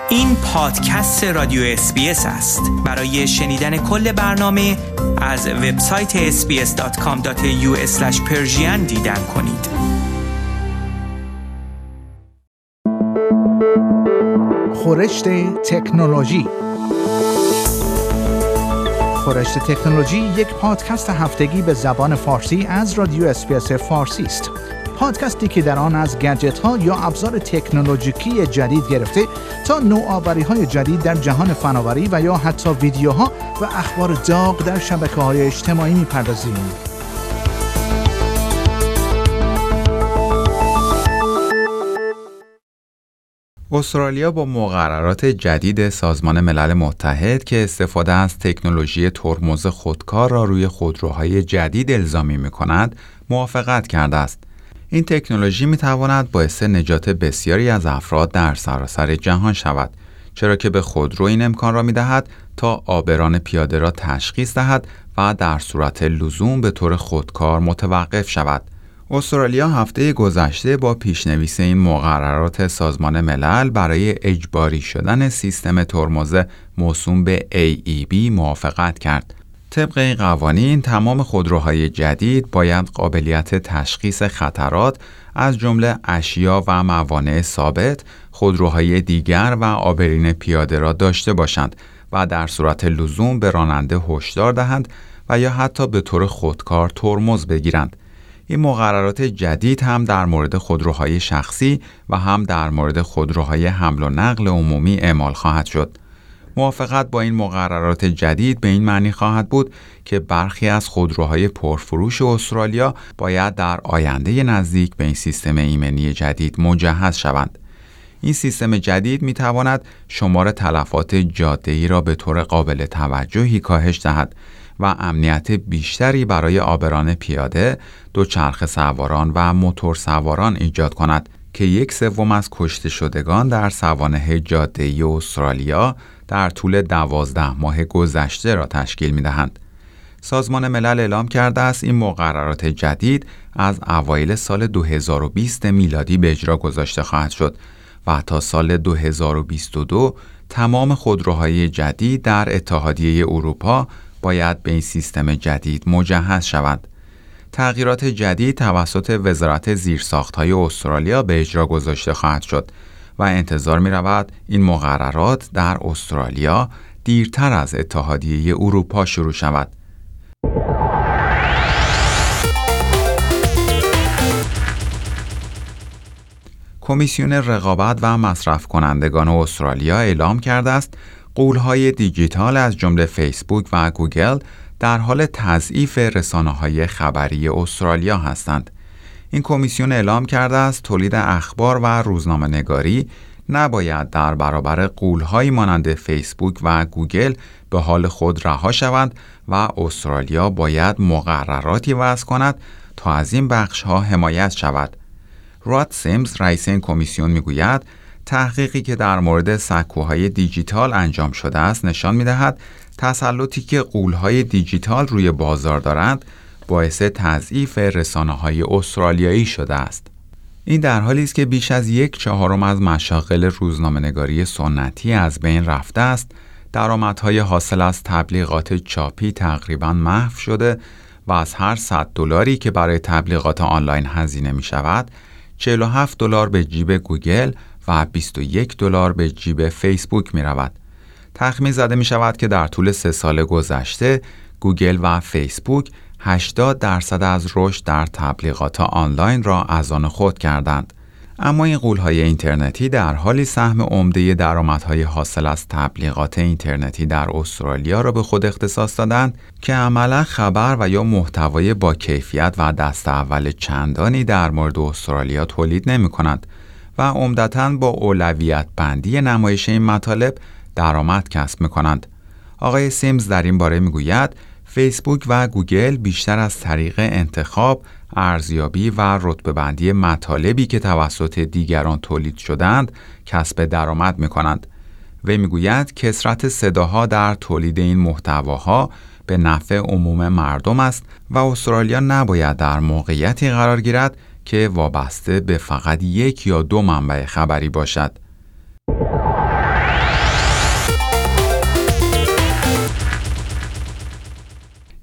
این پادکست رادیو SBS است. برای شنیدن کل برنامه از وبسایت sbs.com.au/persian دیدن کنید. خورشت تکنولوژی. خورشت تکنولوژی یک پادکست هفتگی به زبان فارسی از رادیو اسپیس فارسی است. پادکستی که در آن از گجت‌ها یا ابزار تکنولوژیکی جدید گرفته تا نوآوری‌های جدید در جهان فناوری و یا حتی ویدیوها و اخبار داغ در شبکه‌های اجتماعی می‌پردازیم. استرالیا با مقررات جدید سازمان ملل متحد که استفاده از تکنولوژی ترمز خودکار را روی خودروهای جدید الزامی می‌کند، موافقت کرده است. این تکنولوژی می‌تواند باعث نجات بسیاری از افراد در سراسر جهان شود، چرا که به خودرو این امکان را می‌دهد تا عابران پیاده را تشخیص دهد و در صورت لزوم به طور خودکار متوقف شود. استرالیا هفته گذشته با پیشنویس این مقررات سازمان ملل برای اجباری شدن سیستم ترمز موسوم به AEB موافقت کرد. طبق این قوانین تمام خودروهای جدید باید قابلیت تشخیص خطرات از جمله اشیا و موانع ثابت، خودروهای دیگر و عابرین پیاده را داشته باشند و در صورت لزوم به راننده هشدار دهند و یا حتی به طور خودکار ترمز بگیرند. این مقررات جدید هم در مورد خودروهای شخصی و هم در مورد خودروهای حمل و نقل عمومی اعمال خواهد شد. موافقت با این مقررات جدید به این معنی خواهد بود که برخی از خودروهای پرفروش استرالیا باید در آینده نزدیک به این سیستم ایمنی جدید مجهز شوند. این سیستم جدید می تواند شمار تلفات جاده‌ای را به طور قابل توجهی کاهش دهد و امنیت بیشتری برای عابران پیاده، دوچرخه سواران و موتور سواران ایجاد کند که 1/3 از کشته شدگان در سوانح جاده‌ای استرالیا در طول 12 ماه گذشته را تشکیل می‌دهند. سازمان ملل اعلام کرده است این مقررات جدید از اوایل سال 2020 میلادی به اجرا گذاشته خواهد شد و تا سال 2022 تمام خودروهای جدید در اتحادیه اروپا باید به این سیستم جدید مجهز شوند. تغییرات جدید توسط وزارت زیرساخت‌های استرالیا به اجرا گذاشته خواهد شد و انتظار می‌رود این مقررات در استرالیا دیرتر از اتحادیه اروپا شروع شود. کمیسیون رقابت و مصرف کنندگان استرالیا اعلام کرده است غول‌های دیجیتال از جمله فیسبوک و گوگل در حال تضعیف رسانه‌های خبری استرالیا هستند. این کمیسیون اعلام کرده است تولید اخبار و روزنامه‌نگاری نباید در برابر غول‌هایی مانند فیسبوک و گوگل به حال خود رها شوند و استرالیا باید مقرراتی وضع کند تا از این بخش‌ها حمایت شود. راد سیمز رئیس این کمیسیون میگوید تحقیقی که در مورد سکوهای دیجیتال انجام شده است نشان می‌دهد تسلطی که غول‌های دیجیتال روی بازار دارند باعث تضعیف رسانه‌های استرالیایی شده است. این در حالی است که بیش از 1/4 از مشاغل روزنامه‌نگاری سنتی از بین رفته است، درآمدهای حاصل از تبلیغات چاپی تقریباً محو شده و از هر $100 که برای تبلیغات آنلاین هزینه می‌شود، $47 به جیب گوگل و $21 به جیب فیسبوک می‌رود. تخمین زده می‌شود که در طول 3 سال گذشته گوگل و فیسبوک 80% از رشد در تبلیغات آنلاین را از آن خود کردند. اما این غول‌های اینترنتی در حالی سهم عمده درآمدهای حاصل از تبلیغات اینترنتی در استرالیا را به خود اختصاص دادند که عملاً خبر و یا محتوای با کیفیت و دست اول چندانی در مورد استرالیا تولید نمی‌کنند و عمدتاً با اولویت بندی نمایش این مطالب درآمد کسب می‌کنند. آقای سیمز در این باره می‌گوید فیسبوک و گوگل بیشتر از طریق انتخاب، ارزیابی و رتبه‌بندی مطالبی که توسط دیگران تولید شدند کسب درآمد می‌کنند. وی می‌گوید کثرت صداها در تولید این محتواها به نفع عموم مردم است و استرالیا نباید در موقعیتی قرار گیرد که وابسته به فقط 1 یا 2 منبع خبری باشد.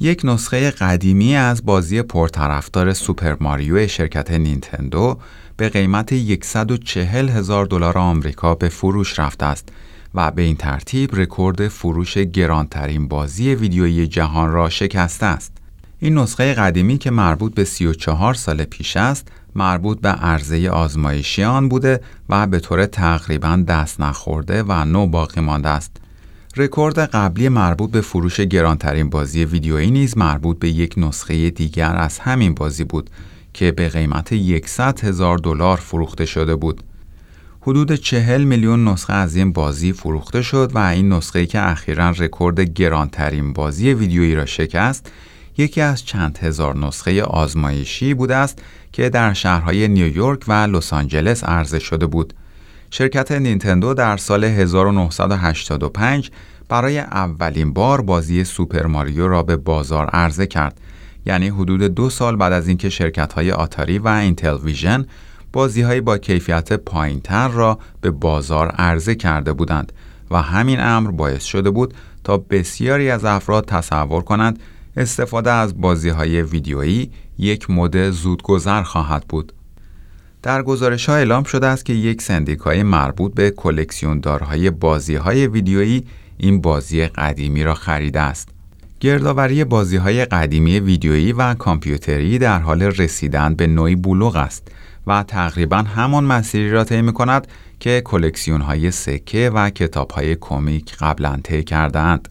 یک نسخه قدیمی از بازی پرطرفدار سوپر ماریو شرکت نینتندو به قیمت $140,000 آمریکا به فروش رفته است و به این ترتیب رکورد فروش گرانترین بازی ویدیویی جهان را شکسته است. این نسخه قدیمی که مربوط به 34 سال پیش است، مربوط به عرضه آزمایشی آن بوده و به طور تقریباً دست نخورده و نو باقی مانده است. رکورد قبلی مربوط به فروش گرانترین بازی ویدیویی نیز مربوط به یک نسخه دیگر از همین بازی بود که به قیمت $100,000 فروخته شده بود. حدود 40 میلیون نسخه از این بازی فروخته شد و این نسخه‌ای که اخیراً رکورد گرانترین بازی ویدیویی را شکست، یکی از چند هزار نسخه آزمایشی بوده است که در شهرهای نیویورک و لس آنجلس عرضه شده بود. شرکت نینتندو در سال 1985 برای اولین بار بازی سوپر ماریو را به بازار عرضه کرد، یعنی حدود 2 سال بعد از اینکه شرکت‌های آتاری و اینتل ویژن بازی‌های با کیفیت پایین‌تر را به بازار عرضه کرده بودند و همین امر باعث شده بود تا بسیاری از افراد تصور کنند استفاده از بازی‌های ویدیویی یک مد زودگذر خواهد بود. در گزارش‌ها اعلام شده است که یک سندیکای مربوط به کلکسیوندارهای بازی‌های ویدیویی این بازی قدیمی را خریده است. گردآوری بازی‌های قدیمی ویدیویی و کامپیوتری در حال رسیدن به نوعی بلوغ است و تقریباً همان مسیری را طی می‌کند که کلکسیون‌های سکه و کتاب‌های کمیک قبلاً طی کرده‌اند.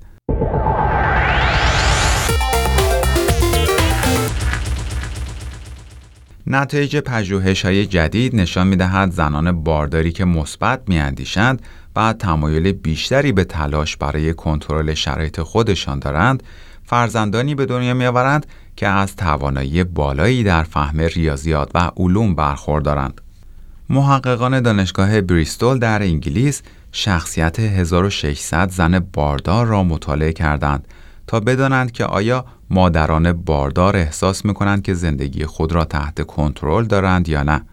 نتایج پژوهش‌های جدید نشان می‌دهد زنان بارداری که مثبت می‌اندیشند و تمایل بیشتری به تلاش برای کنترل شرایط خودشان دارند، فرزندانی به دنیا می‌آورند که از توانایی بالایی در فهم ریاضیات و علوم برخوردارند. محققان دانشگاه بریستول در انگلیس شخصیت 1600 زن باردار را مطالعه کردند تا بدانند که آیا مادران باردار احساس می‌کنند که زندگی خود را تحت کنترل دارند یا نه.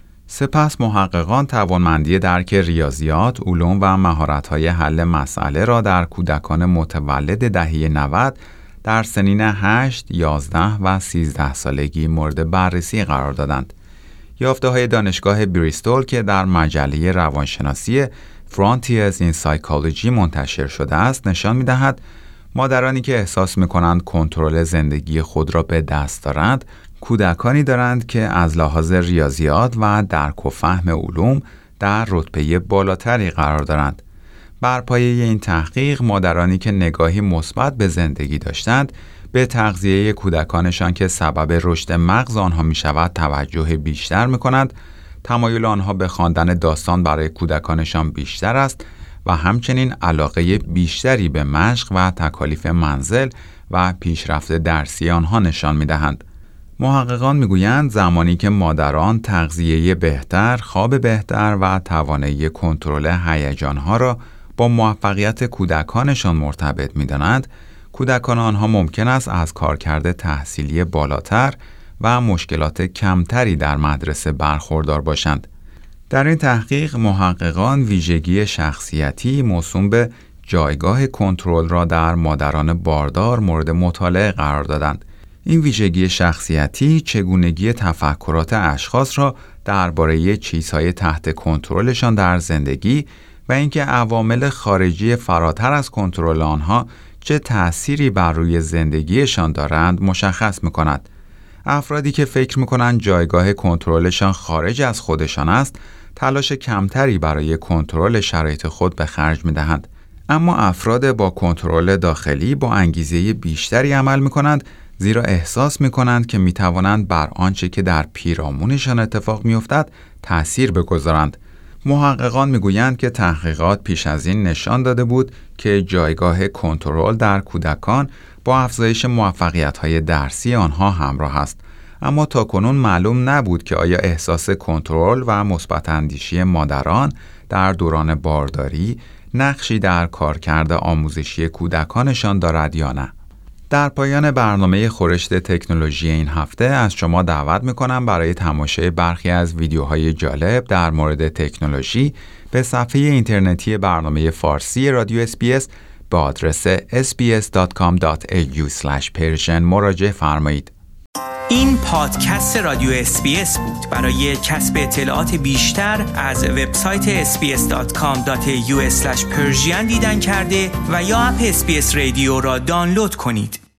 سپس محققان توانمندی درک ریاضیات، علوم و مهارت‌های حل مسئله را در کودکان متولد دهه 90 در سنین 8، 11 و 13 سالگی مورد بررسی قرار دادند. یافته‌های دانشگاه بریستول که در مجله روانشناسی Frontiers in Psychology منتشر شده است، نشان می‌دهد مادرانی که احساس می‌کنند کنترل زندگی خود را به دست دارند، کودکانی دارند که از لحاظ ریاضیات و درک و فهم علوم در رتبه بالاتری قرار دارند. بر پایه این تحقیق، مادرانی که نگاهی مثبت به زندگی داشتند، به تغذیه کودکانشان که سبب رشد مغز آنها می‌شود توجه بیشتر می‌کنند، تمایل آنها به خواندن داستان برای کودکانشان بیشتر است و همچنین علاقه بیشتری به مشق و تکالیف منزل و پیشرفت درسی آنها نشان می‌دهند. محققان می‌گویند زمانی که مادران تغذیه بهتر، خواب بهتر و توانایی کنترل هیجان‌ها را با موفقیت کودکانشان مرتبط می‌دانند، کودکان آنها ممکن است از کارکرد تحصیلی بالاتر و مشکلات کمتری در مدرسه برخوردار باشند. در این تحقیق محققان ویژگی شخصیتی موسوم به جایگاه کنترل را در مادران باردار مورد مطالعه قرار دادند. این ویژگی شخصیتی چگونگی تفکرات اشخاص را درباره چیزهای تحت کنترلشان در زندگی و اینکه عوامل خارجی فراتر از کنترل آنها چه تأثیری بر روی زندگیشان دارند مشخص می‌کند. افرادی که فکر می‌کنند جایگاه کنترلشان خارج از خودشان است، تلاش کمتری برای کنترل شرایط خود به خرج می‌دهند. اما افراد با کنترل داخلی با انگیزه بیشتری عمل می‌کنند، زیرا احساس می‌کنند که می‌توانند بر آنچه که در پیرامونشان اتفاق می‌افتد تأثیر بگذارند. محققان می‌گویند که تحقیقات پیش از این نشان داده بود که جایگاه کنترل در کودکان با افزایش موفقیت‌های درسی آنها همراه است، اما تاکنون معلوم نبود که آیا احساس کنترل و مثبت اندیشی مادران در دوران بارداری نقشی در کارکرد آموزشی کودکانشان دارد یا نه. در پایان برنامه خورشت تکنولوژی این هفته از شما دعوت می‌کنم برای تماشای برخی از ویدیوهای جالب در مورد تکنولوژی به صفحه اینترنتی برنامه فارسی رادیو SBS به آدرس sbs.com.au/persian مراجعه فرمایید. این پادکست رادیو SBS بود. برای کسب اطلاعات بیشتر از وبسایت sbs.com.au/persian دیدن کرده و یا اپ SBS رادیو را دانلود کنید.